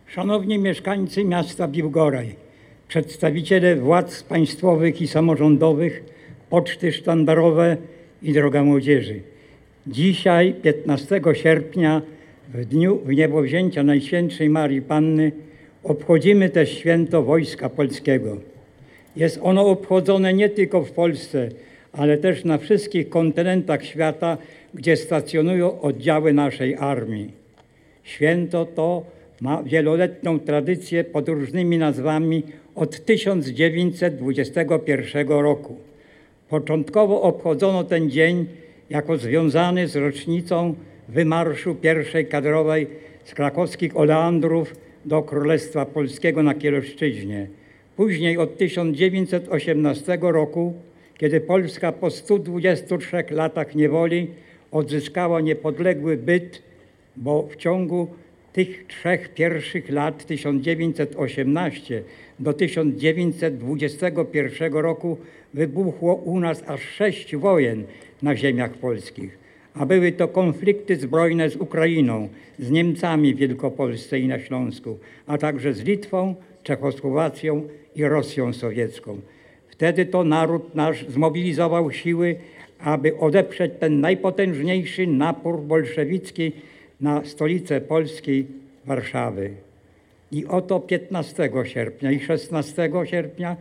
Szanowni mieszkańcy miasta Biłgoraj, przedstawiciele władz państwowych i samorządowych, poczty sztandarowe i droga młodzieży. Dzisiaj, 15 sierpnia, w dniu wniebowzięcia Najświętszej Marii Panny, obchodzimy też święto Wojska Polskiego. Jest ono obchodzone nie tylko w Polsce, ale też na wszystkich kontynentach świata, gdzie stacjonują oddziały naszej armii. Święto to ma wieloletnią tradycję pod różnymi nazwami od 1921 roku. Początkowo obchodzono ten dzień jako związany z rocznicą wymarszu pierwszej kadrowej z krakowskich oleandrów do Królestwa Polskiego na Kielszczyźnie. Później od 1918 roku, kiedy Polska po 123 latach niewoli odzyskała niepodległy byt, bo w ciągu tych trzech pierwszych lat 1918 do 1921 roku wybuchło u nas aż 6 wojen na ziemiach polskich, a były to konflikty zbrojne z Ukrainą, z Niemcami w Wielkopolsce i na Śląsku, a także z Litwą, Czechosłowacją i Rosją sowiecką. Wtedy to naród nasz zmobilizował siły, aby odeprzeć ten najpotężniejszy napór bolszewicki na stolicę Polski, Warszawy. I oto 15 sierpnia i 16 sierpnia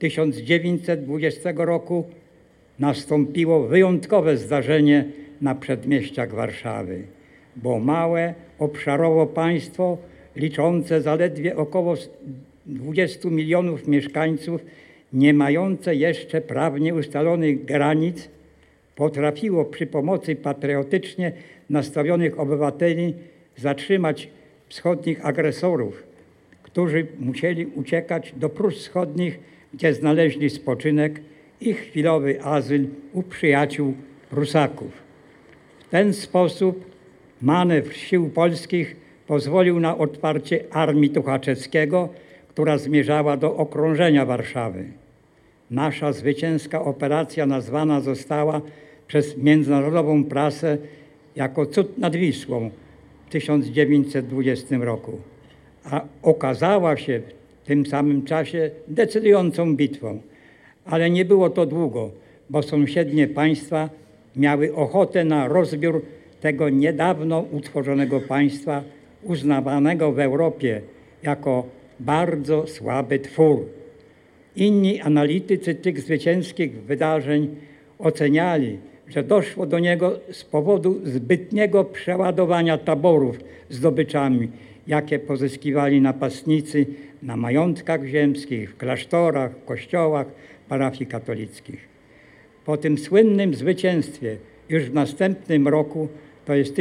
1920 roku nastąpiło wyjątkowe zdarzenie na przedmieściach Warszawy, bo małe, obszarowo państwo liczące zaledwie około 20 milionów mieszkańców, nie mające jeszcze prawnie ustalonych granic, potrafiło przy pomocy patriotycznie nastawionych obywateli zatrzymać wschodnich agresorów, którzy musieli uciekać do Prus Wschodnich, gdzie znaleźli spoczynek i chwilowy azyl u przyjaciół Prusaków. W ten sposób manewr sił polskich pozwolił na otwarcie armii Tuchaczewskiego, która zmierzała do okrążenia Warszawy. Nasza zwycięska operacja nazwana została przez międzynarodową prasę jako cud nad Wisłą w 1920 roku, a okazała się w tym samym czasie decydującą bitwą. Ale nie było to długo, bo sąsiednie państwa miały ochotę na rozbiór tego niedawno utworzonego państwa, uznawanego w Europie jako bardzo słaby twór. Inni analitycy tych zwycięskich wydarzeń oceniali, że doszło do niego z powodu zbytniego przeładowania taborów zdobyczami, jakie pozyskiwali napastnicy na majątkach ziemskich, w klasztorach, w kościołach, parafii katolickich. Po tym słynnym zwycięstwie już w następnym roku, to jest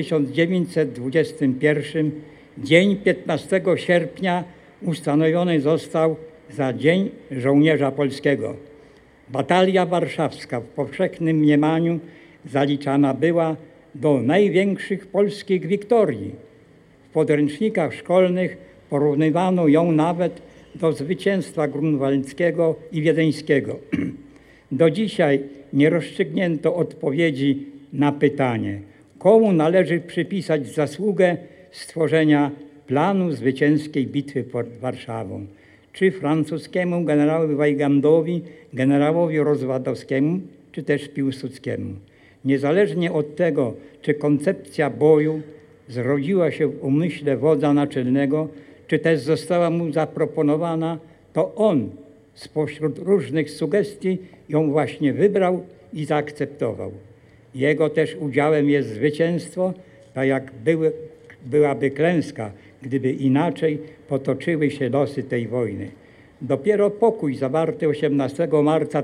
1921, dzień 15 sierpnia ustanowiony został za Dzień Żołnierza Polskiego. Batalia Warszawska w powszechnym mniemaniu zaliczana była do największych polskich wiktorii. W podręcznikach szkolnych porównywano ją nawet do zwycięstwa grunwaldzkiego i wiedeńskiego. Do dzisiaj nie rozstrzygnięto odpowiedzi na pytanie, komu należy przypisać zasługę stworzenia planu zwycięskiej bitwy pod Warszawą. Czy francuskiemu generałowi Weigandowi, generałowi Rozwadowskiemu, czy też Piłsudskiemu. Niezależnie od tego, czy koncepcja boju zrodziła się w umyśle wodza naczelnego, czy też została mu zaproponowana, to on spośród różnych sugestii ją właśnie wybrał i zaakceptował. Jego też udziałem jest zwycięstwo, tak jak byłaby klęska, gdyby inaczej potoczyły się losy tej wojny. Dopiero pokój zawarty 18 marca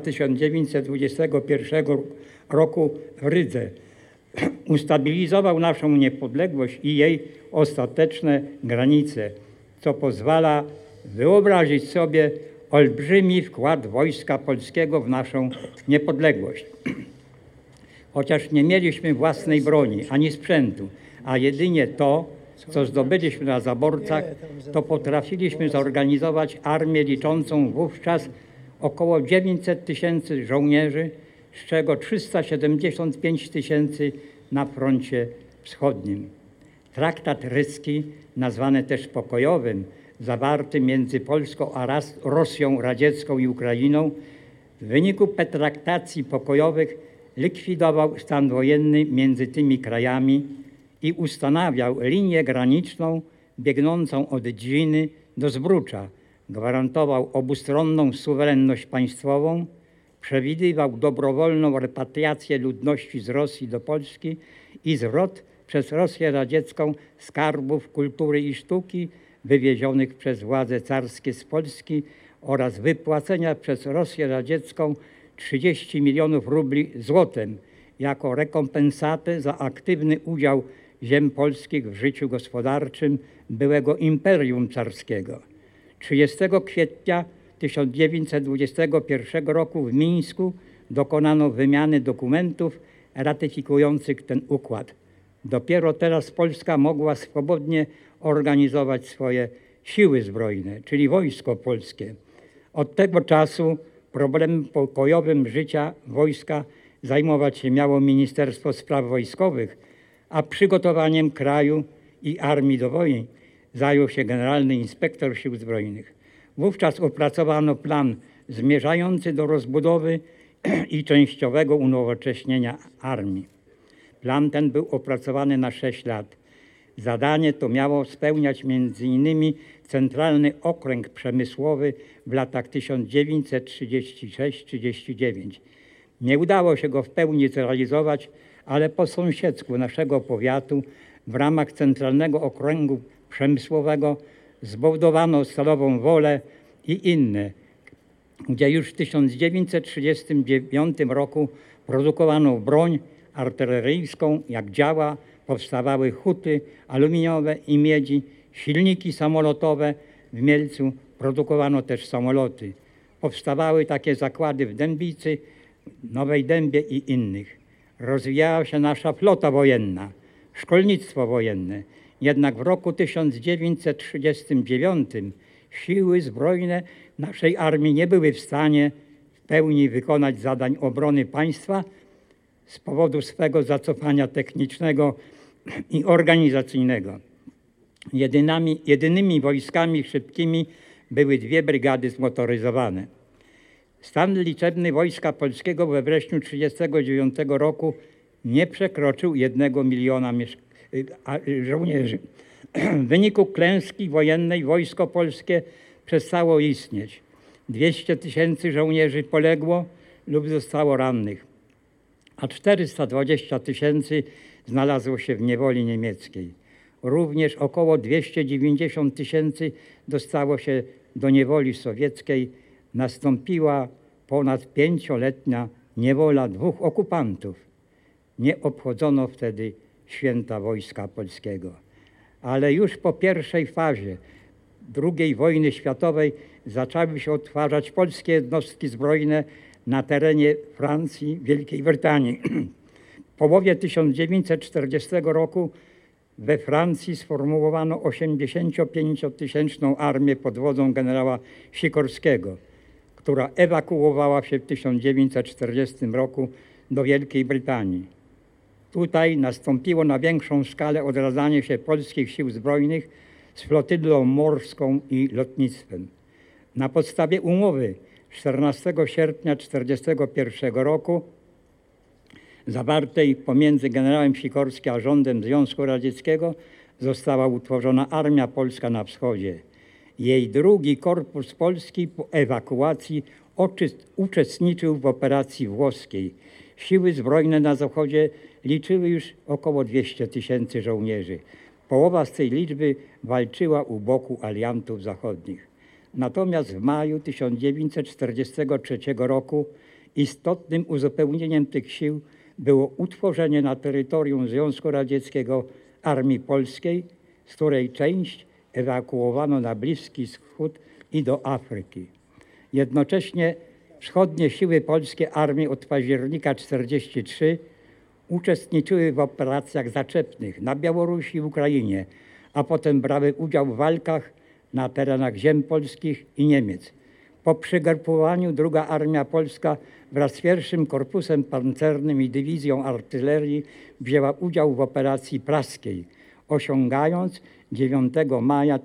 1921 roku w Rydze ustabilizował naszą niepodległość i jej ostateczne granice, co pozwala wyobrazić sobie olbrzymi wkład Wojska Polskiego w naszą niepodległość. Chociaż nie mieliśmy własnej broni ani sprzętu, a jedynie to, co zdobyliśmy na zaborcach, to potrafiliśmy zorganizować armię liczącą wówczas około 900 tysięcy żołnierzy, z czego 375 tysięcy na froncie wschodnim. Traktat ryski, nazwany też pokojowym, zawarty między Polską a Rosją radziecką i Ukrainą, w wyniku pertraktacji pokojowych likwidował stan wojenny między tymi krajami i ustanawiał linię graniczną biegnącą od Dźwiny do Zbrucza, gwarantował obustronną suwerenność państwową, przewidywał dobrowolną repatriację ludności z Rosji do Polski i zwrot przez Rosję radziecką skarbów kultury i sztuki wywiezionych przez władze carskie z Polski oraz wypłacenia przez Rosję radziecką 30 milionów rubli złotem jako rekompensatę za aktywny udział ziem polskich w życiu gospodarczym byłego Imperium Carskiego. 30 kwietnia 1921 roku w Mińsku dokonano wymiany dokumentów ratyfikujących ten układ. Dopiero teraz Polska mogła swobodnie organizować swoje siły zbrojne, czyli Wojsko Polskie. Od tego czasu problemem pokojowym życia wojska zajmować się miało Ministerstwo Spraw Wojskowych, a przygotowaniem kraju i armii do wojny zajął się Generalny Inspektor Sił Zbrojnych. Wówczas opracowano plan zmierzający do rozbudowy i częściowego unowocześnienia armii. Plan ten był opracowany na 6 lat. Zadanie to miało spełniać m.in. Centralny Okręg Przemysłowy w latach 1936-39. Nie udało się go w pełni zrealizować, ale po sąsiedzku naszego powiatu w ramach Centralnego Okręgu Przemysłowego zbudowano Stalową Wolę i inne, gdzie już w 1939 roku produkowano broń artyleryjską, jak działa, powstawały huty aluminiowe i miedzi, silniki samolotowe w Mielcu, produkowano też samoloty. Powstawały takie zakłady w Dębicy, Nowej Dębie i innych. Rozwijała się nasza flota wojenna, szkolnictwo wojenne. Jednak w roku 1939 siły zbrojne naszej armii nie były w stanie w pełni wykonać zadań obrony państwa z powodu swego zacofania technicznego i organizacyjnego. Jedynymi wojskami szybkimi były 2 brygady zmotoryzowane. Stan liczebny Wojska Polskiego we wrześniu 1939 roku nie przekroczył 1 miliona żołnierzy. W wyniku klęski wojennej Wojsko Polskie przestało istnieć. 200 000 żołnierzy poległo lub zostało rannych, a 420 000 znalazło się w niewoli niemieckiej. Również około 290 000 dostało się do niewoli sowieckiej. Nastąpiła ponad 5-letnia niewola 2 okupantów. Nie obchodzono wtedy święta Wojska Polskiego. Ale już po pierwszej fazie II wojny światowej zaczęły się odtwarzać polskie jednostki zbrojne na terenie Francji, Wielkiej Brytanii. W połowie 1940 roku we Francji sformułowano 85-tysięczną armię pod wodzą generała Sikorskiego, która ewakuowała się w 1940 roku do Wielkiej Brytanii. Tutaj nastąpiło na większą skalę odradzanie się polskich sił zbrojnych z flotylą morską i lotnictwem. Na podstawie umowy 14 sierpnia 1941 roku zawartej pomiędzy generałem Sikorskim a rządem Związku Radzieckiego została utworzona Armia Polska na Wschodzie. Jej 2. Korpus Polski po ewakuacji uczestniczył w operacji włoskiej. Siły zbrojne na Zachodzie liczyły już około 200 000 żołnierzy. Połowa z tej liczby walczyła u boku aliantów zachodnich. Natomiast w maju 1943 roku istotnym uzupełnieniem tych sił było utworzenie na terytorium Związku Radzieckiego Armii Polskiej, z której część ewakuowano na Bliski Wschód i do Afryki. Jednocześnie wschodnie siły polskie armii od października 1943 uczestniczyły w operacjach zaczepnych na Białorusi i Ukrainie, a potem brały udział w walkach na terenach ziem polskich i Niemiec. Po przygrupowaniu II Armia Polska wraz z 1. Korpusem Pancernym i Dywizją Artylerii wzięła udział w operacji praskiej, osiągając 9 maja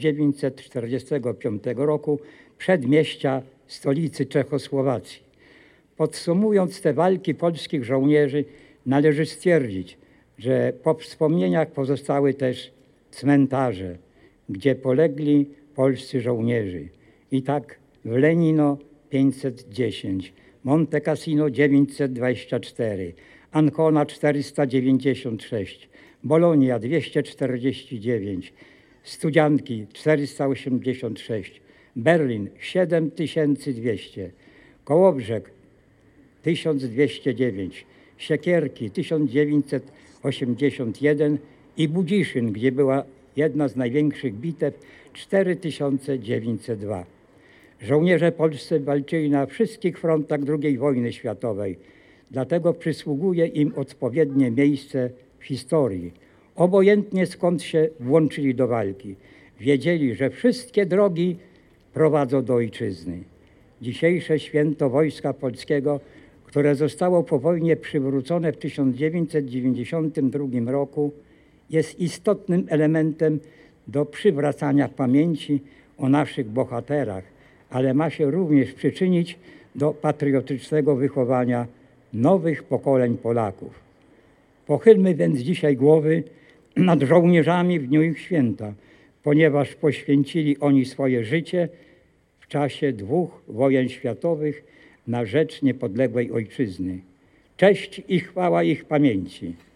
1945 roku przedmieścia stolicy Czechosłowacji. Podsumując te walki polskich żołnierzy, należy stwierdzić, że po wspomnieniach pozostały też cmentarze, gdzie polegli polscy żołnierze. I tak w Lenino 510, Monte Cassino 924, Ancona 496, Bolonia 249, Studzianki 486, Berlin 7200, Kołobrzeg 1209, Siekierki 1981 i Budziszyn, gdzie była jedna z największych bitew, 4902. Żołnierze polscy walczyli na wszystkich frontach II wojny światowej, dlatego przysługuje im odpowiednie miejsce w historii. Obojętnie skąd się włączyli do walki, wiedzieli, że wszystkie drogi prowadzą do ojczyzny. Dzisiejsze święto Wojska Polskiego, które zostało po wojnie przywrócone w 1992 roku, jest istotnym elementem do przywracania pamięci o naszych bohaterach, ale ma się również przyczynić do patriotycznego wychowania nowych pokoleń Polaków. Pochylmy więc dzisiaj głowy nad żołnierzami w dniu ich święta, ponieważ poświęcili oni swoje życie w czasie 2 wojen światowych na rzecz niepodległej ojczyzny. Cześć i chwała ich pamięci.